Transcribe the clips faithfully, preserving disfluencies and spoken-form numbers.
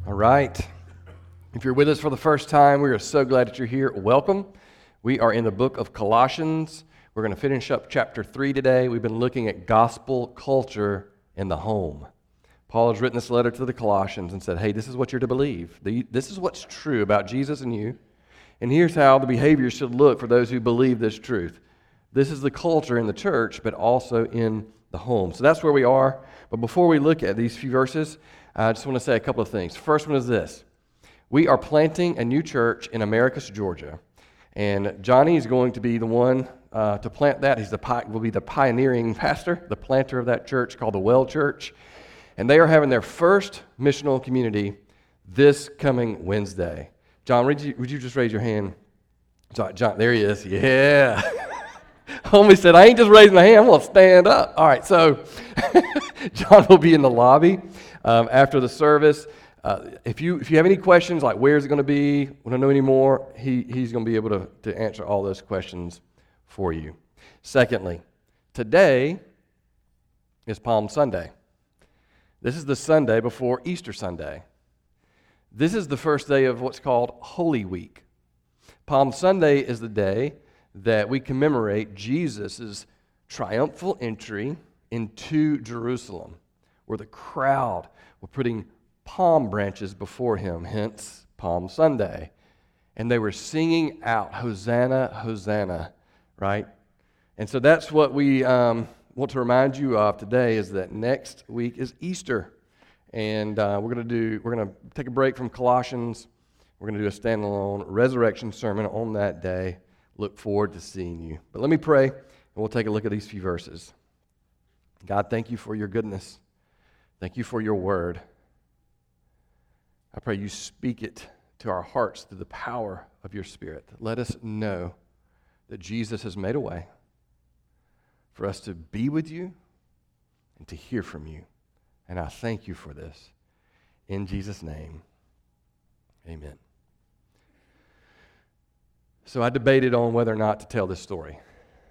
All right. If you're with us for the first time, we are so glad that you're here. Welcome. We are in the book of Colossians. We're going to finish up chapter three today. We've been looking at gospel culture in the home. Paul has written this letter to the Colossians and said, hey, this is what you're to believe. This is what's true about Jesus and you. And here's how the behavior should look for those who believe this truth. This is the culture in the church, but also in the home. So that's where we are. But before we look at these few verses, I just want to say a couple of things. First one is this. We are planting a new church in Americus, Georgia. And Johnny is going to be the one uh, to plant that. He's the will be the pioneering pastor, the planter of that church called the Well Church. And they are having their first missional community this coming Wednesday. John, would you, would you just raise your hand? John, John, there he is. Yeah. Homie said, I ain't just raising my hand, I'm going to stand up. All right, so John will be in the lobby um, after the service. Uh, if you if you have any questions, like where's it going to be, want to know any more, he, he's going to be able to, to answer all those questions for you. Secondly, today is Palm Sunday. This is the Sunday before Easter Sunday. This is the first day of what's called Holy Week. Palm Sunday is the day that we commemorate Jesus' triumphal entry into Jerusalem, where the crowd were putting palm branches before him, hence Palm Sunday. And they were singing out, Hosanna, Hosanna, right? And so that's what we um, want to remind you of today, is that next week is Easter. And uh, we're going to do, we're going to take a break from Colossians. We're going to do a standalone resurrection sermon on that day. Look forward to seeing you. But let me pray, and we'll take a look at these few verses. God, thank you for your goodness. Thank you for your word. I pray you speak it to our hearts through the power of your Spirit. Let us know that Jesus has made a way for us to be with you and to hear from you. And I thank you for this. In Jesus' name, amen. So I debated on whether or not to tell this story.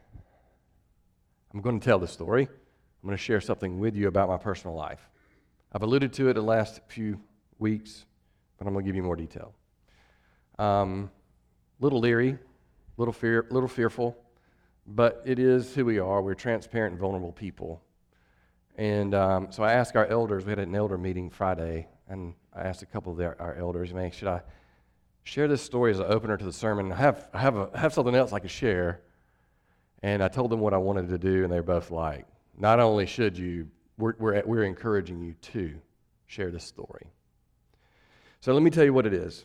I'm going to tell this story. I'm going to share something with you about my personal life. I've alluded to it the last few weeks, but I'm going to give you more detail. Um, little leery, little fear, little fearful, but it is who we are. We're transparent and vulnerable people. And um, so I asked our elders. We had an elder meeting Friday, and I asked a couple of their, our elders, man, should I share this story as an opener to the sermon? I have, I have, a, I have something else I could share. And I told them what I wanted to do, and they were both like, not only should you, we're, we're, we're encouraging you to share this story. So let me tell you what it is.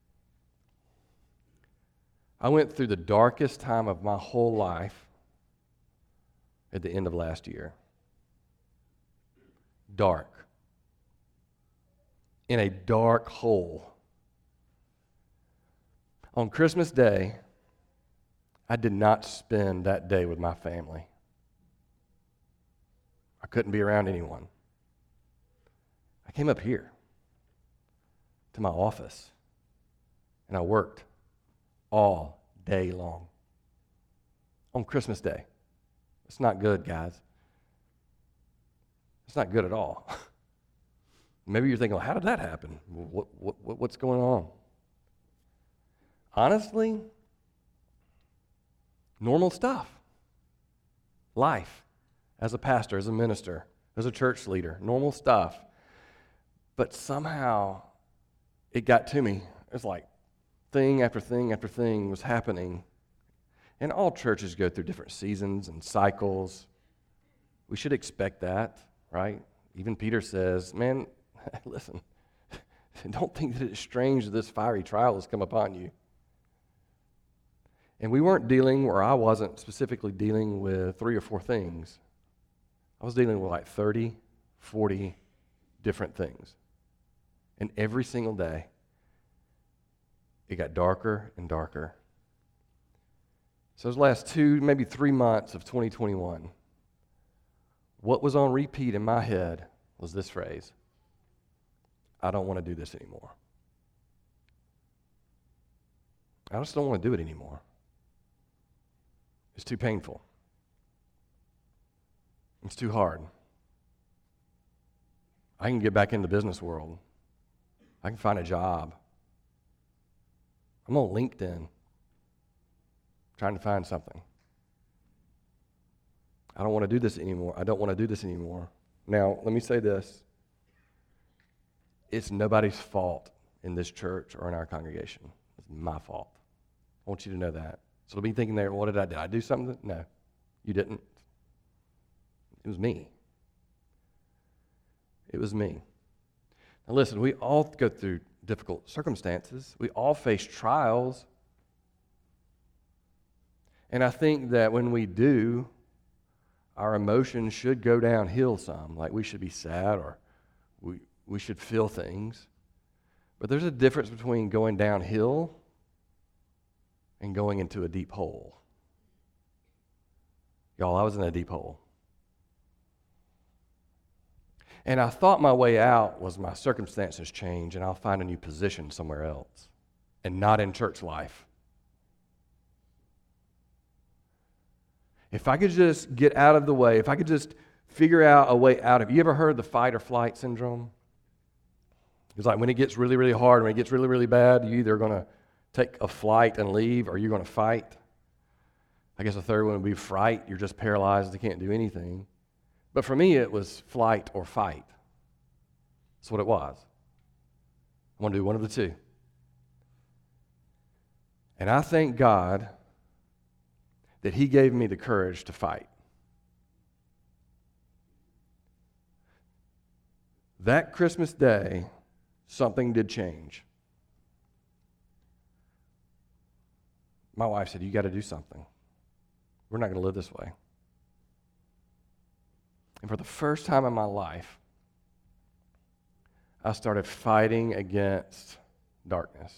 I went through the darkest time of my whole life at the end of last year. Dark. In a dark hole. On Christmas Day, I did not spend that day with my family. I couldn't be around anyone. I came up here to my office, and I worked all day long on Christmas Day. It's not good, guys. It's not good at all. Maybe you're thinking, well, how did that happen? What, what, what's going on? Honestly, normal stuff. Life as a pastor, as a minister, as a church leader, normal stuff. But somehow it got to me. It's like thing after thing after thing was happening. And all churches go through different seasons and cycles. We should expect that, right? Even Peter says, man, listen, don't think that it's strange that this fiery trial has come upon you. And we weren't dealing, or I wasn't specifically dealing with three or four things. I was dealing with like thirty, forty different things. And every single day, it got darker and darker. So those last two, maybe three months of twenty twenty-one, what was on repeat in my head was this phrase: I don't want to do this anymore. I just don't want to do it anymore. It's too painful. It's too hard. I can get back in the business world. I can find a job. I'm on LinkedIn trying to find something. I don't want to do this anymore. I don't want to do this anymore. Now, let me say this. It's nobody's fault in this church or in our congregation. It's my fault. I want you to know that. So don't be thinking there, what did I do? Did I do something? No, you didn't. It was me. It was me. Now listen, we all go through difficult circumstances. We all face trials. And I think that when we do, our emotions should go downhill some. Like we should be sad or we, we should feel things. But there's a difference between going downhill and going into a deep hole. Y'all, I was in a deep hole. And I thought my way out was my circumstances change and I'll find a new position somewhere else and not in church life. If I could just get out of the way, if I could just figure out a way out of it. You ever heard the fight or flight syndrome? It's like when it gets really, really hard, when it gets really, really bad, you either going to take a flight and leave or you're going to fight. I guess the third one would be fright. You're just paralyzed. You can't do anything. But for me, it was flight or fight. That's what it was. I want to do one of the two. And I thank God that He gave me the courage to fight. That Christmas day, something did change. My wife said, you got to do something. We're not going to live this way. And for the first time in my life, I started fighting against darkness.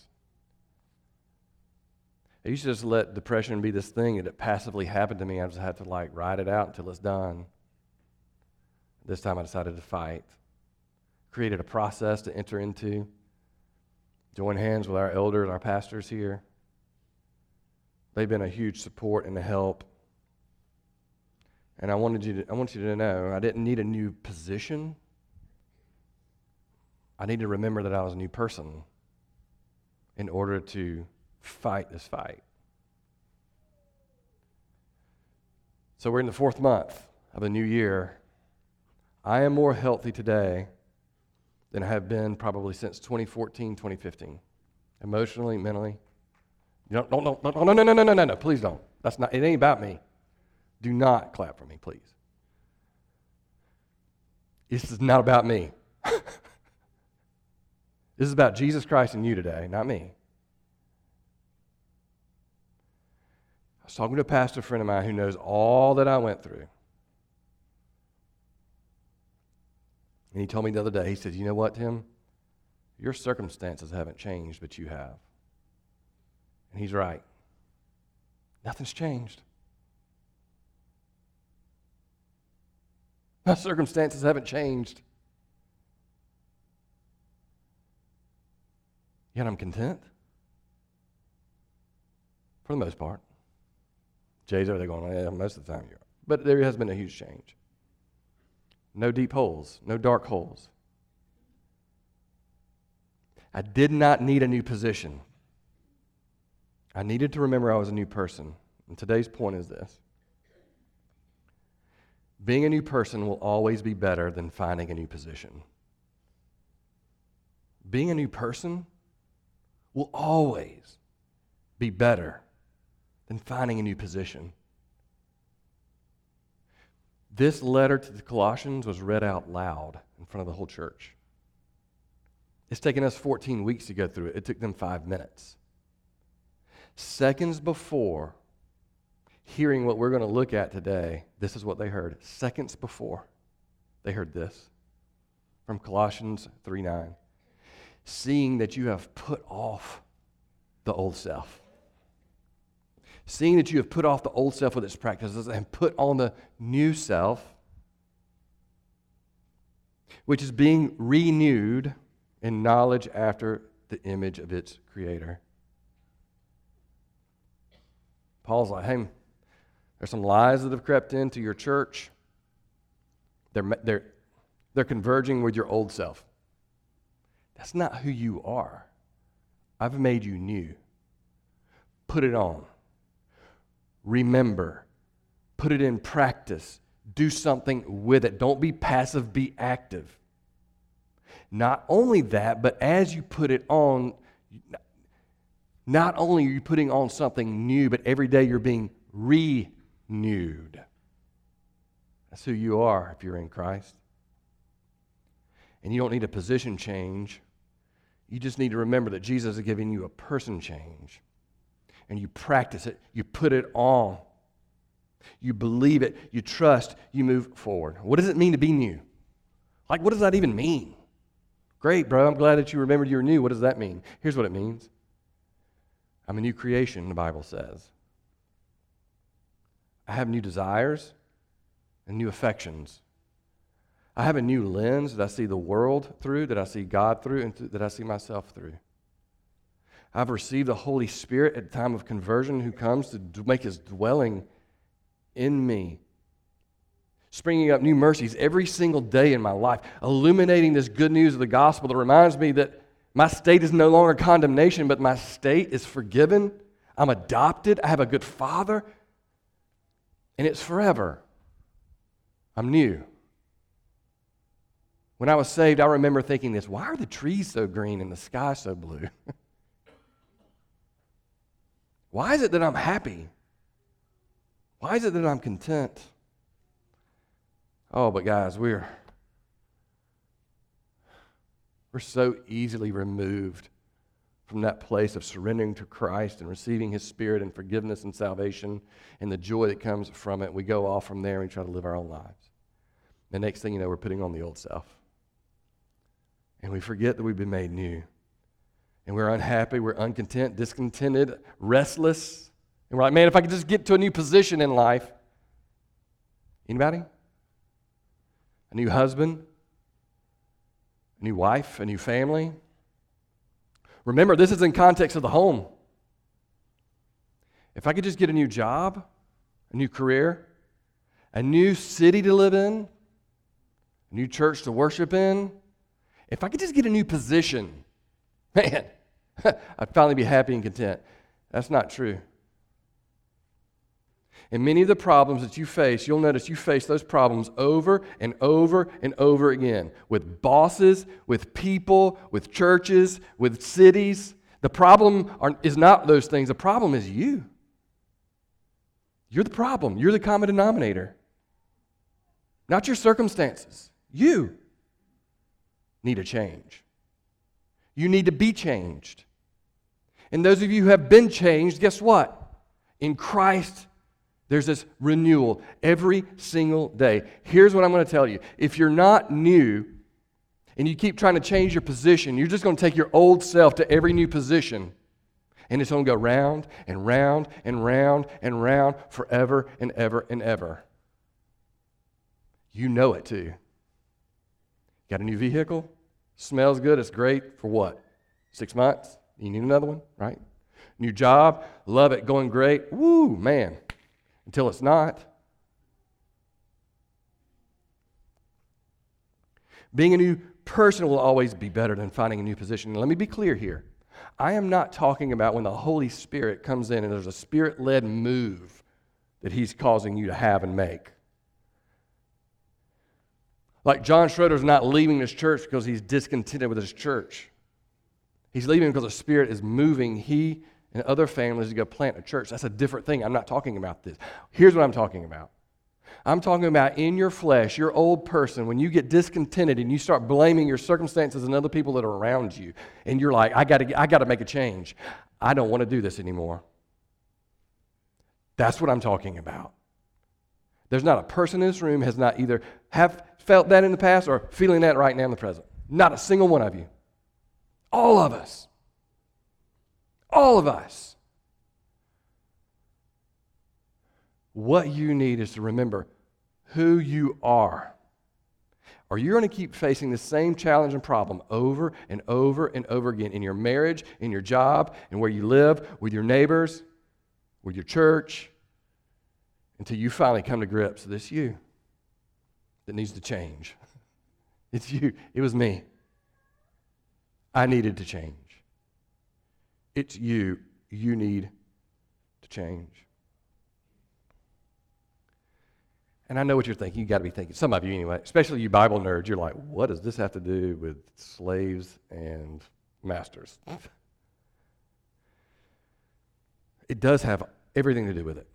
I used to just let depression be this thing that it passively happened to me. I just had to like ride it out until it's done. This time I decided to fight. Created a process to enter into. Join hands with our elders, our pastors here. They've been a huge support and a help. And I wanted you to, I want you to know, I didn't need a new position. I need to remember that I was a new person in order to fight this fight. So we're in the fourth month of a new year. I am more healthy today than I have been probably since twenty fourteen, twenty fifteen. Emotionally, mentally. You don't, don't, don't, don't, no, no, no, no, no, no, no, please don't. That's not, it ain't about me. Do not clap for me, please. This is not about me. This is about Jesus Christ and you today, not me. I was talking to a pastor friend of mine who knows all that I went through. And he told me the other day, he said, you know what, Tim? Your circumstances haven't changed, but you have. And he's right. Nothing's changed. My circumstances haven't changed. Yet I'm content. For the most part. Jay's over there going, yeah, most of the time you are. But there has been a huge change. No deep holes, no dark holes. I did not need a new position. I needed to remember I was a new person. And today's point is this. Being a new person will always be better than finding a new position. Being a new person will always be better than finding a new position. This letter to the Colossians was read out loud in front of the whole church. It's taken us fourteen weeks to go through it. It took them five minutes. Seconds before hearing what we're going to look at today, this is what they heard. Seconds before, they heard this from Colossians three nine. Seeing that you have put off the old self. Seeing that you have put off the old self with its practices and put on the new self, which is being renewed in knowledge after the image of its creator. Paul's like, hey, there's some lies that have crept into your church. They're, they're, they're converging with your old self. That's not who you are. I've made you new. Put it on. Remember. Put it in practice. Do something with it. Don't be passive, be active. Not only that, but as you put it on, not only are you putting on something new, but every day you're being renewed. That's who you are if you're in Christ. And you don't need a position change. You just need to remember that Jesus is giving you a person change. And you practice it. You put it on. You believe it. You trust. You move forward. What does it mean to be new? Like, what does that even mean? Great, bro. I'm glad that you remembered you were new. What does that mean? Here's what it means. I'm a new creation, the Bible says. I have new desires and new affections. I have a new lens that I see the world through, that I see God through, and th- that I see myself through. I've received the Holy Spirit at the time of conversion who comes to d- make his dwelling in me, springing up new mercies every single day in my life, illuminating this good news of the gospel that reminds me that my state is no longer condemnation, but my state is forgiven. I'm adopted. I have a good father. And it's forever. I'm new. When I was saved, I remember thinking this, why are the trees so green and the sky so blue? Why is it that I'm happy? Why is it that I'm content? Oh, but guys, we're we're so easily removed from that place of surrendering to Christ and receiving his Spirit and forgiveness and salvation and the joy that comes from it. We go off from there and we try to live our own lives. The next thing you know, we're putting on the old self. And we forget that we've been made new. And we're unhappy, we're uncontent, discontented, restless. And we're like, man, if I could just get to a new position in life. Anybody? A new husband? A new wife? A new family? Remember, this is in context of the home. If I could just get a new job, a new career, a new city to live in, a new church to worship in, if I could just get a new position, man, I'd finally be happy and content. That's not true. And many of the problems that you face, you'll notice you face those problems over and over and over again with bosses, with people, with churches, with cities. The problem are, is not those things. The problem is you. You're the problem. You're the common denominator. Not your circumstances. You need a change. You need to be changed. And those of you who have been changed, guess what? In Christ, there's this renewal every single day. Here's what I'm going to tell you. If you're not new and you keep trying to change your position, you're just going to take your old self to every new position. And it's going to go round and round and round and round forever and ever and ever. You know it too. Got a new vehicle? Smells good. It's great. For what? Six months? You need another one, right? New job? Love it. Going great. Woo, man. Until it's not. Being a new person will always be better than finding a new position. And let me be clear here. I am not talking about when the Holy Spirit comes in and there's a Spirit-led move that He's causing you to have and make. Like John Schroeder's not leaving this church because he's discontented with his church. He's leaving because the Spirit is moving he and other families to go plant a church. That's a different thing. I'm not talking about this. Here's what I'm talking about. I'm talking about in your flesh, your old person, when you get discontented and you start blaming your circumstances and other people that are around you, and you're like, I got to I got to make a change. I don't want to do this anymore. That's what I'm talking about. There's not a person in this room has not either have felt that in the past or feeling that right now in the present. Not a single one of you. All of us. All of us. What you need is to remember who you are. Or you're going to keep facing the same challenge and problem over and over and over again in your marriage, in your job, and where you live, with your neighbors, with your church, until you finally come to grips that it's you that needs to change. It's you. It was me. I needed to change. It's you. You need to change. And I know what you're thinking. You got to be thinking, some of you anyway, especially you Bible nerds, you're like, what does this have to do with slaves and masters? It does have everything to do with it.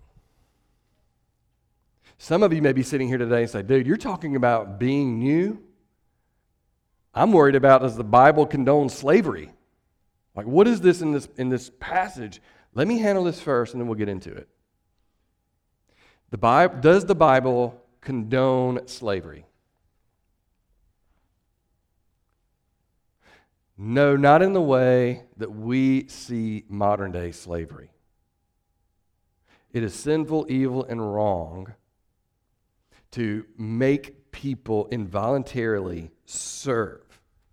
Some of you may be sitting here today and say, dude, you're talking about being new? I'm worried about, does the Bible condone slavery? Like, what is this in this in this passage? Let me handle this first, and then we'll get into it. The Bible, does the Bible condone slavery? No, not in the way that we see modern-day slavery. It is sinful, evil, and wrong to make people involuntarily serve.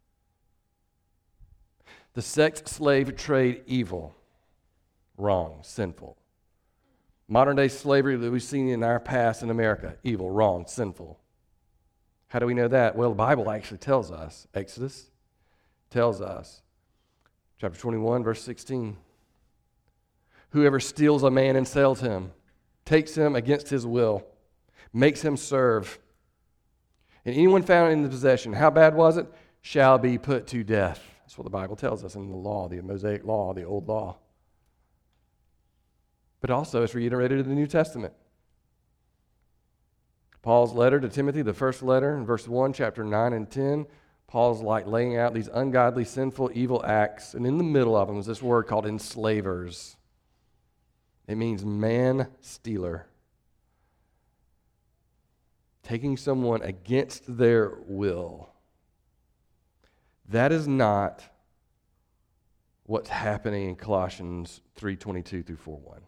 The sex slave trade, evil, wrong, sinful. Modern-day slavery that we've seen in our past in America, evil, wrong, sinful. How do we know that? Well, the Bible actually tells us. Exodus tells us. Chapter twenty-one, verse sixteen. Whoever steals a man and sells him, takes him against his will, makes him serve, and anyone found in the possession, how bad was it? Shall be put to death. That's what the Bible tells us in the law, the Mosaic law, the old law. But also it's reiterated in the New Testament. Paul's letter to Timothy, the first letter, in verse one, chapter nine and ten, Paul's like laying out these ungodly, sinful, evil acts, and in the middle of them is this word called enslavers. It means man-stealer. Taking someone against their will. That is not what's happening in Colossians three twenty-two through four one.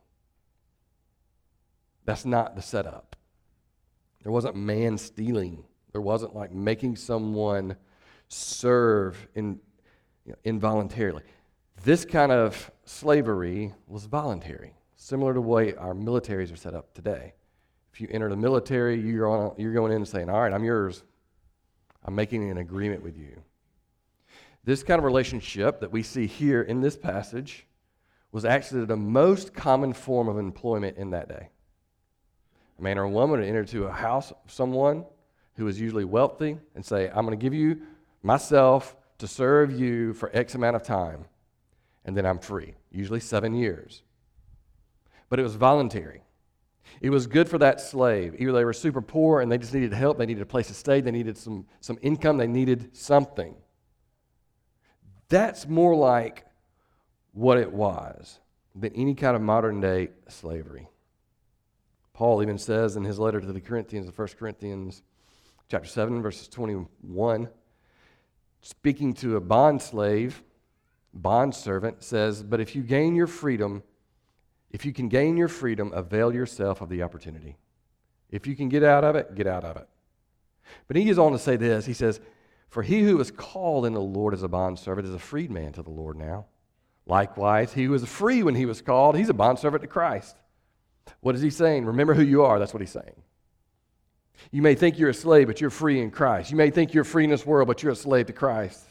That's not the setup. There wasn't man stealing. There wasn't like making someone serve in, you know, involuntarily. This kind of slavery was voluntary, similar to the way our militaries are set up today. If you enter the military, you're, on, you're going in and saying, all right, I'm yours. I'm making an agreement with you. This kind of relationship that we see here in this passage was actually the most common form of employment in that day. A man or a woman would enter into a house of someone who was usually wealthy and say, I'm going to give you myself to serve you for X amount of time, and then I'm free, usually seven years. But it was voluntary. It was good for that slave. Either they were super poor and they just needed help, they needed a place to stay, they needed some, some income, they needed something. That's more like what it was than any kind of modern-day slavery. Paul even says in his letter to the Corinthians, in First Corinthians chapter seven, verses twenty-one, speaking to a bond slave, bond servant, says, but if you gain your freedom, if you can gain your freedom, avail yourself of the opportunity. If you can get out of it, get out of it. But he goes on to say this, he says, for he who is called in the Lord as a bondservant is a freedman to the Lord now. Likewise, he who was free when he was called, he's a bondservant to Christ. What is he saying? Remember who you are. That's what he's saying. You may think you're a slave, but you're free in Christ. You may think you're free in this world, but you're a slave to Christ.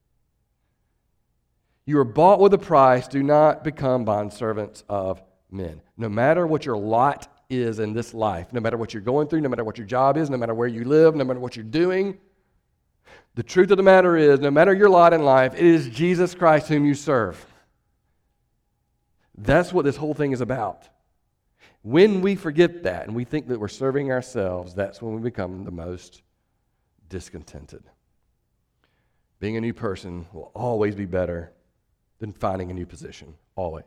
You are bought with a price. Do not become bondservants of men. No matter what your lot is in this life, no matter what you're going through, no matter what your job is, no matter where you live, no matter what you're doing, the truth of the matter is, no matter your lot in life, it is Jesus Christ whom you serve. That's what this whole thing is about. When we forget that and we think that we're serving ourselves, that's when we become the most discontented. Being a new person will always be better than finding a new position. Always.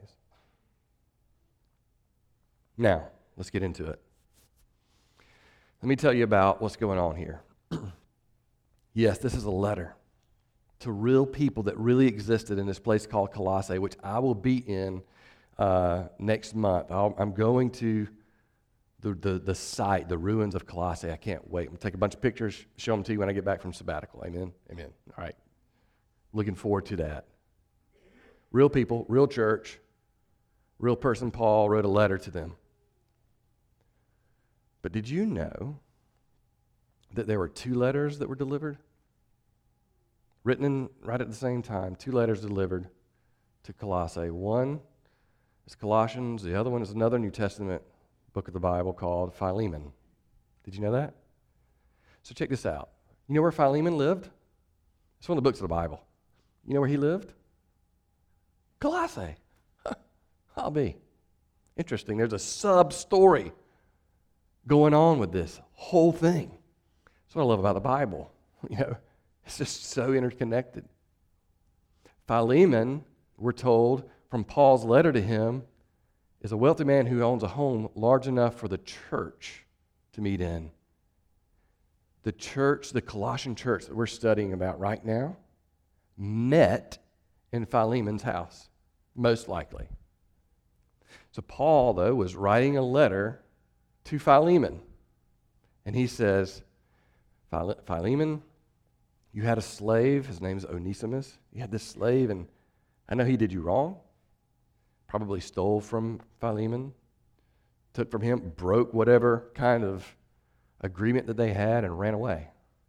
Now, let's get into it. Let me tell you about what's going on here. Yes, this is a letter to real people that really existed in this place called Colossae, which I will be in uh, next month. I'll, I'm going to the, the, the site, the ruins of Colossae. I can't wait. I'm going to take a bunch of pictures, show them to you when I get back from sabbatical. Amen? Amen. All right. Looking forward to that. Real people, real church, real person. Paul wrote a letter to them. But did you know that there were two letters that were delivered? written in, right at the same time, two letters delivered to Colossae. One is Colossians, the other one is another New Testament book of the Bible called Philemon. Did you know that? So check this out. You know where Philemon lived? It's one of the books of the Bible. You know where he lived? Colossae. I'll be. Interesting. There's a sub-story going on with this whole thing. That's what I love about the Bible. You know, it's just so interconnected. Philemon, we're told from Paul's letter to him, is a wealthy man who owns a home large enough for the church to meet in. The church, the Colossian church that we're studying about right now, met in Philemon's house, most likely. So Paul, though, was writing a letter to Philemon. And he says, Philemon, you had a slave. His name's Onesimus. You had this slave, and I know he did you wrong. Probably stole from Philemon, took from him, broke whatever kind of agreement that they had, and ran away.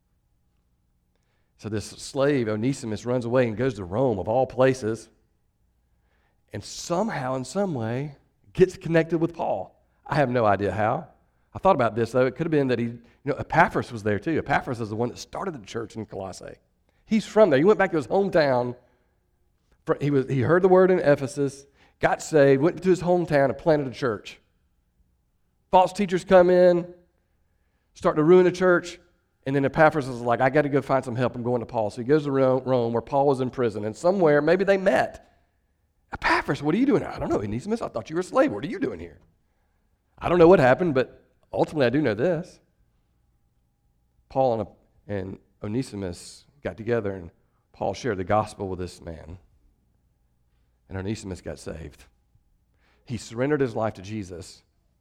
So this slave, Onesimus, runs away and goes to Rome, of all places, and somehow, in some way, gets connected with Paul. I have no idea how. I thought about this, though. It could have been that he, you know, Epaphras was there, too. Epaphras is the one that started the church in Colossae. He's from there. He went back to his hometown. He, was, he heard the word in Ephesus, got saved, went to his hometown and planted a church. False teachers come in, start to ruin the church, and then Epaphras is like, I got to go find some help. I'm going to Paul. So he goes to Rome, where Paul was in prison, and somewhere, maybe they met. Epaphras, what are you doing? I don't know, Onesimus. I thought you were a slave. What are you doing here? I don't know what happened, but ultimately I do know this. Paul and, and Onesimus got together, and Paul shared the gospel with this man. And Onesimus got saved. He surrendered his life to Jesus.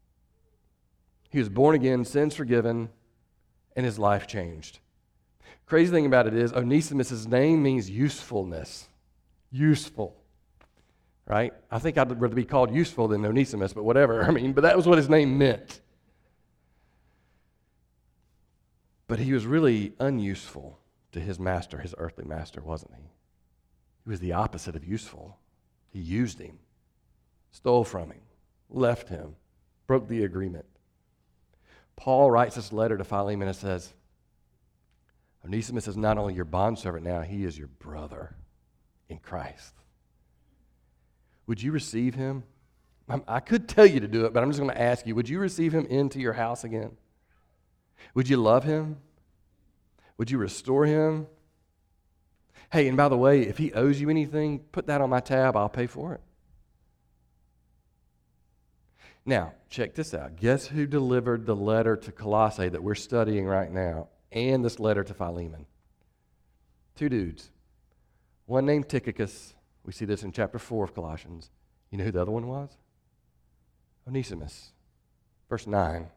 He was born again, sins forgiven, and his life changed. Crazy thing about it is, Onesimus' name means usefulness. Useful. Right? I think I'd rather be called useful than Onesimus, but whatever. I mean, but that was what his name meant. But he was really unuseful to his master, his earthly master, wasn't he? He was the opposite of useful. He used him, stole from him, left him, broke the agreement. Paul writes this letter to Philemon and says, Onesimus is not only your bondservant now, he is your brother in Christ. Would you receive him? I could tell you to do it, but I'm just going to ask you, would you receive him into your house again? Would you love him? Would you restore him? Hey, and by the way, if he owes you anything, put that on my tab. I'll pay for it. Now, check this out. Guess who delivered the letter to Colossae that we're studying right now and this letter to Philemon? Two dudes. One named Tychicus. We see this in chapter four of Colossians. You know who the other one was? Onesimus. Verse nine.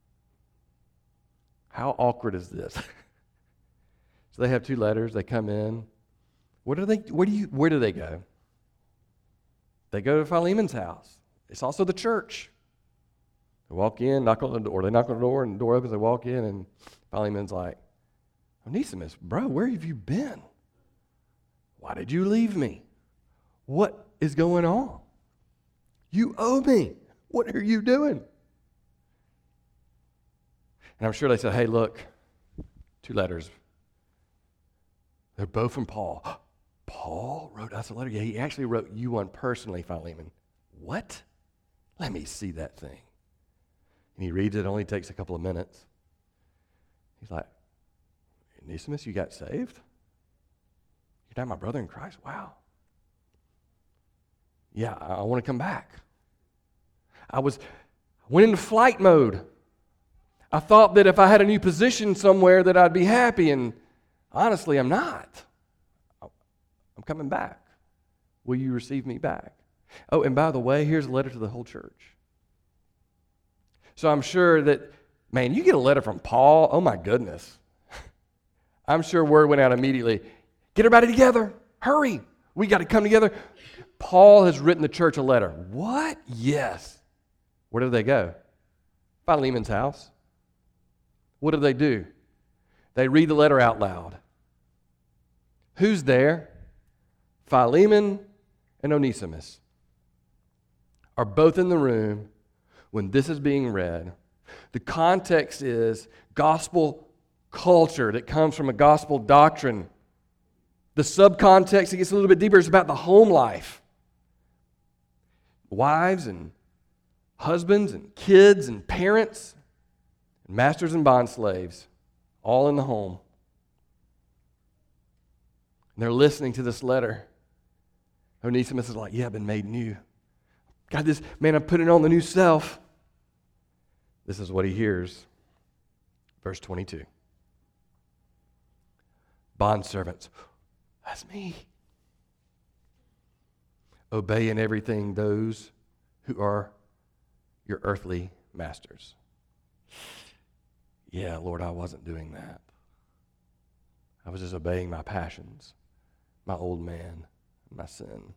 How awkward is this? So they have two letters. They come in. Where do they, where do you, where do they go? They go to Philemon's house. It's also the church. They walk in, knock on the door. They knock on the door, and the door opens. They walk in, and Philemon's like, Onesimus, bro, where have you been? Why did you leave me? What is going on? You owe me. What are you doing? And I'm sure they said, hey, look, two letters. They're both from Paul. Paul wrote us a letter? Yeah, he actually wrote you one personally, Philemon. What? Let me see that thing. And he reads it. It only takes a couple of minutes. He's like, Onesimus, you got saved? You're not my brother in Christ? Wow. Yeah, I, I want to come back. I was went into flight mode. I thought that if I had a new position somewhere that I'd be happy, and honestly, I'm not. I'm coming back. Will you receive me back? Oh, and by the way, here's a letter to the whole church. So I'm sure that, man, you get a letter from Paul, oh my goodness. I'm sure word went out immediately. Get everybody together. Hurry. We got to come together. Paul has written the church a letter. What? Yes. Where do they go? Philemon's house. What do they do? They read the letter out loud. Who's there? Philemon and Onesimus are both in the room when this is being read. The context is gospel culture that comes from a gospel doctrine. The subcontext, it gets a little bit deeper, is about the home life. Wives and husbands and kids and parents, and masters and bond slaves, all in the home. And they're listening to this letter. Onesimus is like, yeah, I've been made new. God, this, man, I'm putting on the new self. This is what he hears. Verse twenty-two. Bondservants, that's me. Obey in everything those who are your earthly masters. Yeah, Lord, I wasn't doing that. I was just obeying my passions, my old man, my sin.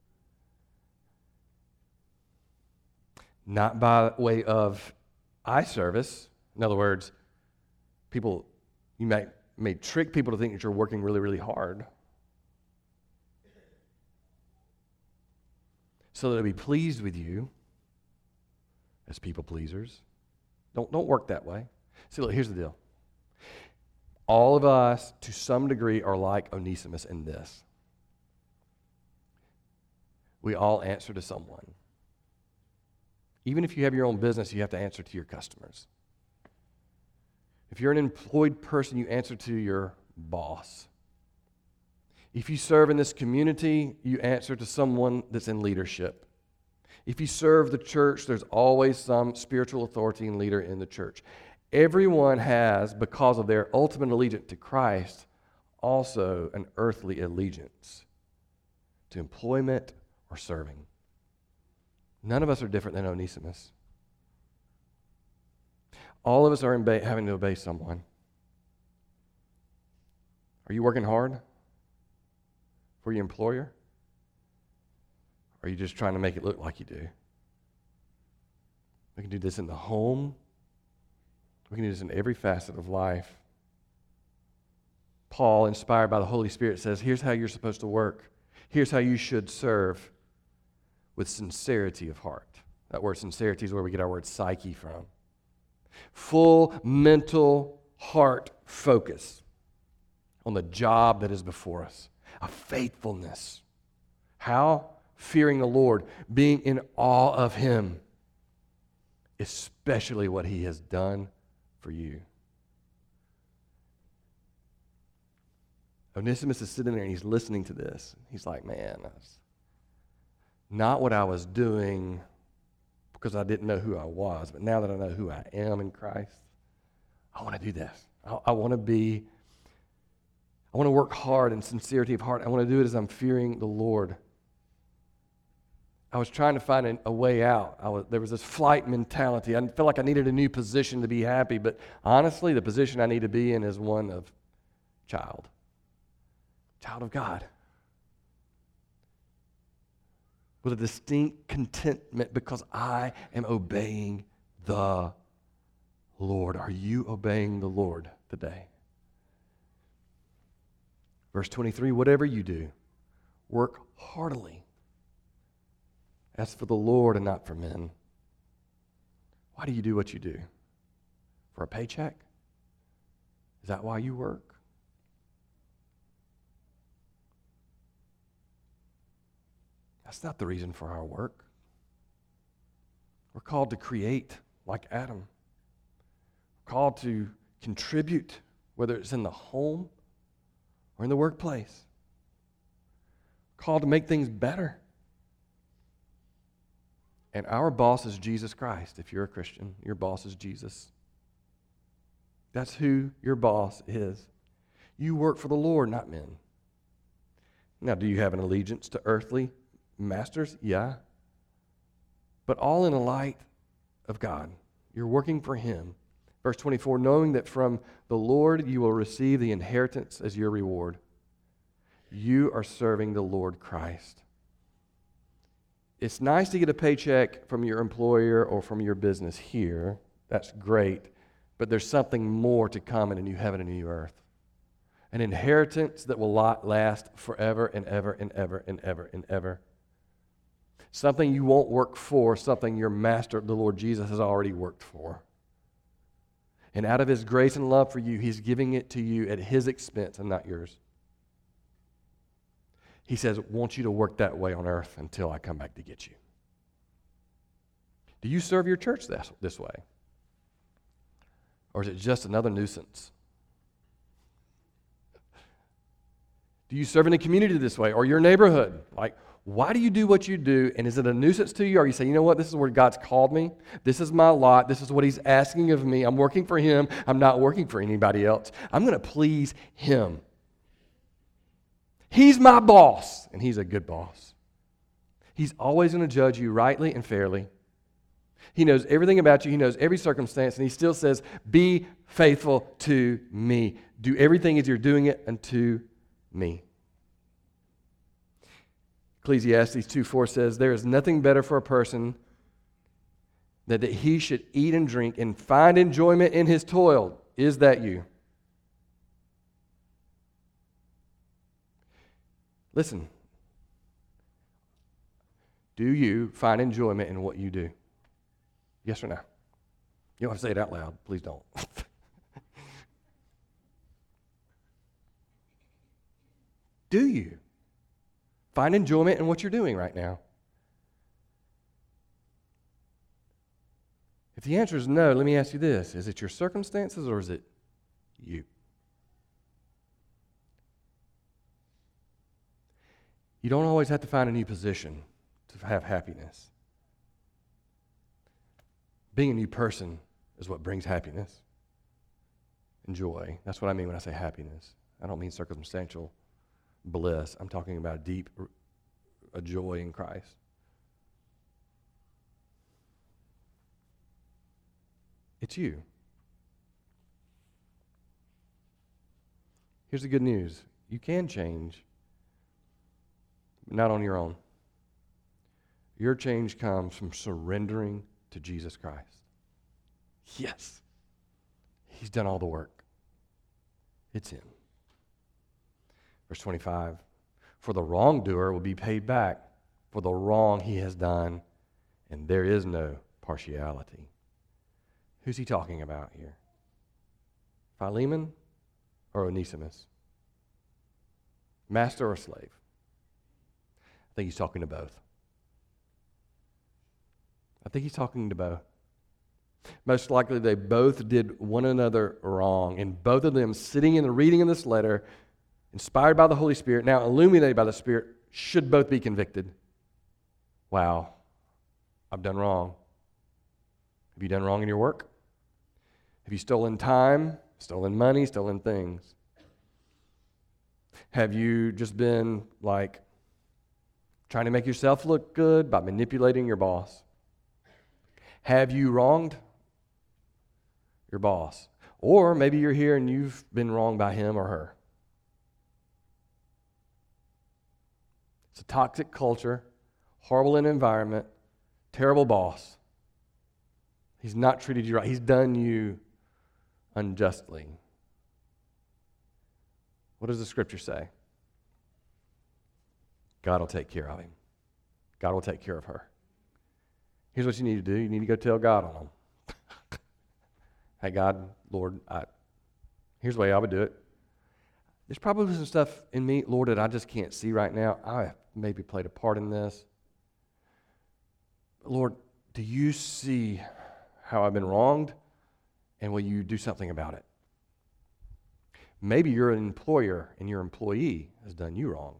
Not by way of eye service. In other words, people, you may, may trick people to think that you're working really, really hard, so that they'll be pleased with you as people pleasers. Don't, don't work that way. See, look, here's the deal. All of us, to some degree, are like Onesimus in this. We all answer to someone. Even if you have your own business, you have to answer to your customers. If you're an employed person, you answer to your boss. If you serve in this community, you answer to someone that's in leadership. If you serve the church, there's always some spiritual authority and leader in the church. Everyone has, because of their ultimate allegiance to Christ, also an earthly allegiance to employment or serving. None of us are different than Onesimus. All of us are imba- having to obey someone. Are you working hard for your employer? Or are you just trying to make it look like you do? We can do this in the home. We can do this in every facet of life. Paul, inspired by the Holy Spirit, says, here's how you're supposed to work. Here's how you should serve, with sincerity of heart. That word sincerity is where we get our word psyche from. Full mental heart focus on the job that is before us. A faithfulness. How? Fearing the Lord, being in awe of Him, especially what He has done for you. Onesimus is sitting there and he's listening to this. He's like, man, that's not what I was doing because I didn't know who I was, but now that I know who I am in Christ, I want to do this. I, I want to be, I want to work hard in sincerity of heart. I want to do it as I'm fearing the Lord. I was trying to find a, a way out. I was, there was this flight mentality. I felt like I needed a new position to be happy, but honestly, the position I need to be in is one of child. Child of God. With a distinct contentment because I am obeying the Lord. Are you obeying the Lord today? Verse twenty-three, whatever you do, work heartily as for the Lord and not for men. Why do you do what you do? For a paycheck? Is that why you work? That's not the reason for our work. We're called to create like Adam. We're called to contribute, whether it's in the home or in the workplace. We're called to make things better. And our boss is Jesus Christ. If you're a Christian, your boss is Jesus. That's who your boss is. You work for the Lord, not men. Now, do you have an allegiance to earthly masters? Yeah. But all in the light of God. You're working for Him. Verse twenty-four, knowing that from the Lord you will receive the inheritance as your reward. You are serving the Lord Christ. It's nice to get a paycheck from your employer or from your business here. That's great. But there's something more to come in a new heaven and a new earth. an inheritance that will last forever and ever and ever and ever and ever. Something you won't work for, something your master, the Lord Jesus, has already worked for. And out of his grace and love for you, he's giving it to you at his expense and not yours. He says, I want you to work that way on earth until I come back to get you. Do you serve your church this, this way? Or is it just another nuisance? Do you serve in the community this way or your neighborhood? Like, why do you do what you do? And is it a nuisance to you? Or you say, you know what? This is where God's called me. This is my lot. This is what he's asking of me. I'm working for him. I'm not working for anybody else. I'm going to please him. He's my boss, and he's a good boss. He's always going to judge you rightly and fairly. He knows everything about you. He knows every circumstance, and he still says, be faithful to me. Do everything as you're doing it unto me. Ecclesiastes two four says, there is nothing better for a person than that he should eat and drink and find enjoyment in his toil. Is that you? Listen. Do you find enjoyment in what you do? Yes or no? You don't have to say it out loud. Please don't. Do you find enjoyment in what you're doing right now? If the answer is no, let me ask you this. Is it your circumstances or is it you? You don't always have to find a new position to have happiness. Being a new person is what brings happiness and joy. That's what I mean when I say happiness. I don't mean circumstantial bliss. I'm talking about deep a joy in Christ. It's you. Here's the good news. You can change, but not on your own. Your change comes from surrendering to Jesus Christ. Yes. He's done all the work. It's him. Verse twenty-five, for the wrongdoer will be paid back for the wrong he has done, and there is no partiality. Who's he talking about here? Philemon or Onesimus? Master or slave? I think he's talking to both. I think he's talking to both. Most likely they both did one another wrong, and both of them sitting in the reading of this letter, inspired by the Holy Spirit, now illuminated by the Spirit, should both be convicted. Wow, I've done wrong. Have you done wrong in your work? Have you stolen time, stolen money, stolen things? Have you just been like trying to make yourself look good by manipulating your boss? Have you wronged your boss? Or maybe you're here and you've been wronged by him or her. It's a toxic culture, horrible in environment, terrible boss. He's not treated you right. He's done you unjustly. What does the scripture say? God will take care of him. God will take care of her. Here's what you need to do. You need to go tell God on them. Hey, God, Lord, I, here's the way I would do it. There's probably some stuff in me, Lord, that I just can't see right now. I maybe played a part in this. Lord, do you see how I've been wronged? And will you do something about it? Maybe you're an employer and your employee has done you wrong.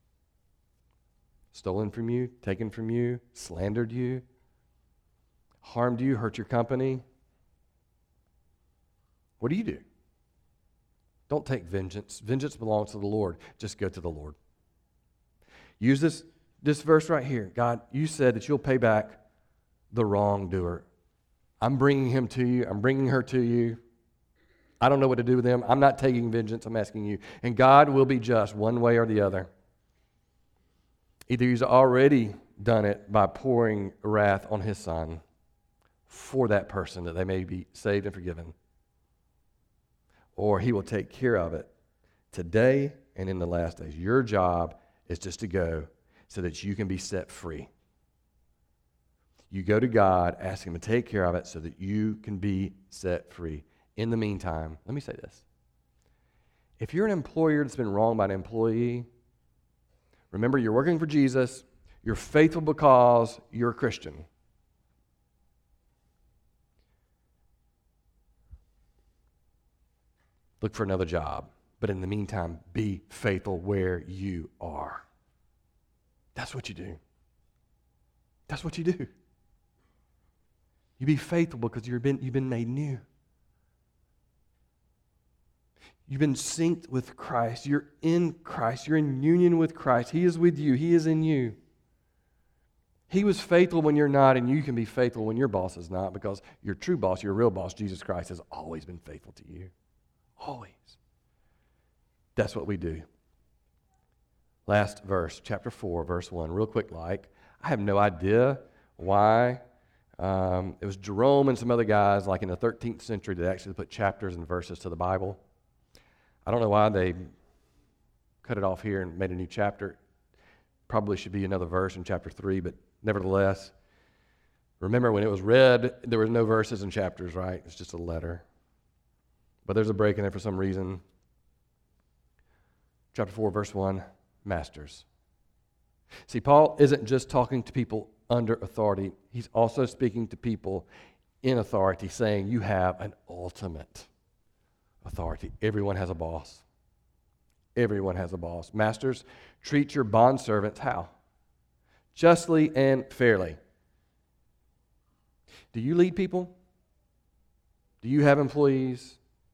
Stolen from you, taken from you, slandered you, harmed you, hurt your company. What do you do? Don't take vengeance. Vengeance belongs to the Lord. Just go to the Lord. Use this, this verse right here. God, you said that you'll pay back the wrongdoer. I'm bringing him to you. I'm bringing her to you. I don't know what to do with them. I'm not taking vengeance. I'm asking you. And God will be just one way or the other. Either he's already done it by pouring wrath on his son for that person that they may be saved and forgiven, or he will take care of it today and in the last days. Your job is just to go so that you can be set free. You go to God, ask Him to take care of it so that you can be set free. In the meantime, let me say this. If you're an employer that's been wronged by an employee, remember you're working for Jesus, you're faithful because you're a Christian. Look for another job. But in the meantime, be faithful where you are. That's what you do. That's what you do. You be faithful because you've been, you've been made new. You've been synced with Christ. You're in Christ. You're in union with Christ. He is with you. He is in you. He was faithful when you're not, and you can be faithful when your boss is not, because your true boss, your real boss, Jesus Christ, has always been faithful to you. Always. That's what we do. Last verse, chapter four, verse one, real quick like. I have no idea why. Um, it was Jerome and some other guys, like in the thirteenth century, that actually put chapters and verses to the Bible. I don't know why they cut it off here and made a new chapter. Probably should be another verse in chapter three, but nevertheless, remember when it was read, there were no verses and chapters, right? It's just a letter. But there's a break in there for some reason. Chapter four, verse one, masters. See, Paul isn't just talking to people under authority. He's also speaking to people in authority, saying you have an ultimate authority. Everyone has a boss. Everyone has a boss. Masters, treat your bondservants how? Justly and fairly. Do you lead people? Do you have employees?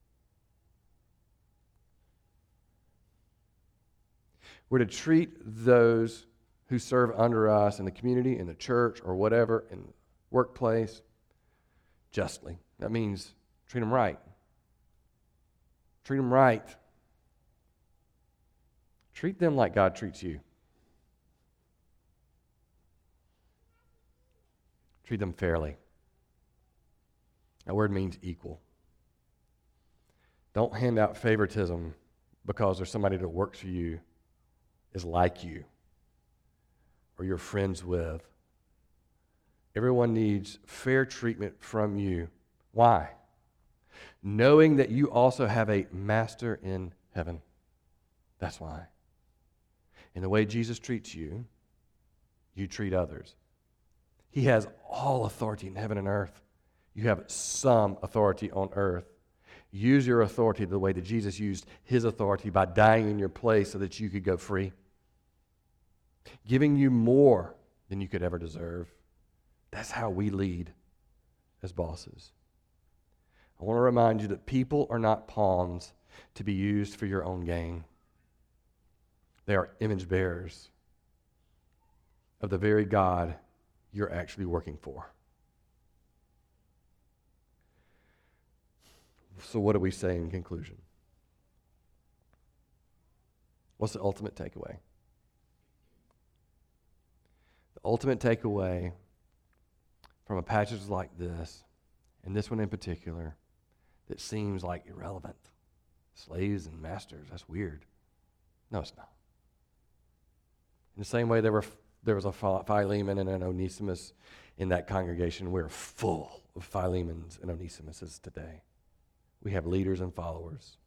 We're to treat those who serve under us in the community, in the church, or whatever, in the workplace, justly. That means treat them right. Treat them right. Treat them like God treats you. Treat them fairly. That word means equal. Don't hand out favoritism because there's somebody that works for you, is like you, or you're friends with. Everyone needs fair treatment from you. Why? Knowing that you also have a master in heaven. That's why. In the way Jesus treats you, you treat others. He has all authority in heaven and earth. You have some authority on earth. Use your authority the way that Jesus used His authority by dying in your place so that you could go free. Giving you more than you could ever deserve. That's how we lead as bosses. I want to remind you that people are not pawns to be used for your own gain. They are image bearers of the very God you're actually working for. So what do we say in conclusion? What's the ultimate takeaway? The ultimate takeaway from a passage like this, and this one in particular, that seems like irrelevant. Slaves and masters, that's weird. No, it's not. In the same way there were there was a Philemon and an Onesimus in that congregation. We're full of Philemons and Onesimuses today. We have leaders and followers.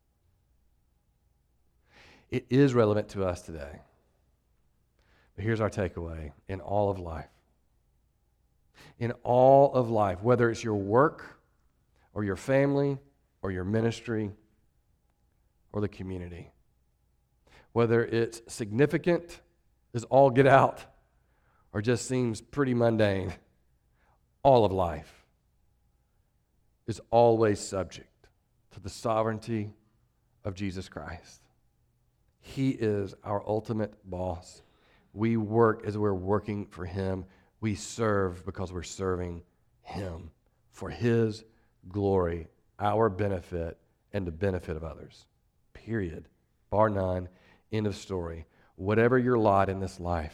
It is relevant to us today. But here's our takeaway in all of life. In all of life, whether it's your work or your family or your ministry or the community, whether it's significant as all get out or just seems pretty mundane, all of life is always subject to the sovereignty of Jesus Christ. He is our ultimate boss. We work as we're working for Him. We serve because we're serving Him for His glory, our benefit, and the benefit of others. Period. Bar none. End of story. Whatever your lot in this life,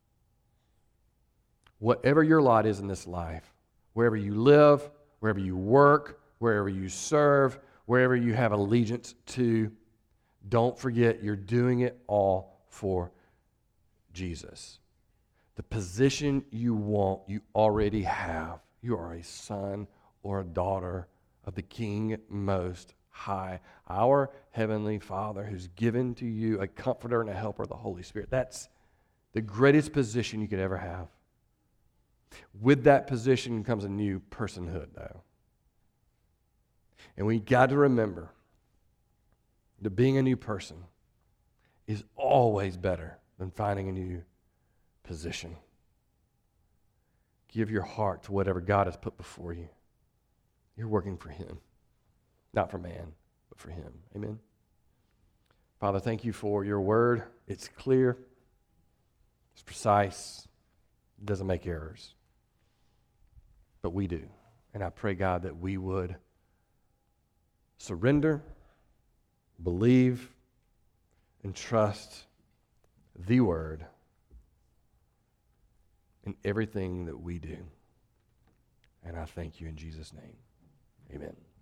whatever your lot is in this life, wherever you live, wherever you work, wherever you serve, wherever you have allegiance to, Don't forget you're doing it all for Jesus. The position you want, you already have. You are a son or a daughter of the King Most High, our Heavenly Father, who's given to you a comforter and a helper, the Holy Spirit. That's the greatest position you could ever have. With that position comes a new personhood, though. And we got to remember that being a new person is always better than finding a new position. Give your heart to whatever God has put before you. You're working for Him. Not for man, but for Him. Amen? Father, thank you for your word. It's clear. It's precise. It doesn't make errors. But we do. And I pray, God, that we would surrender, believe, and trust the word in everything that we do. And I thank you in Jesus' name. Amen.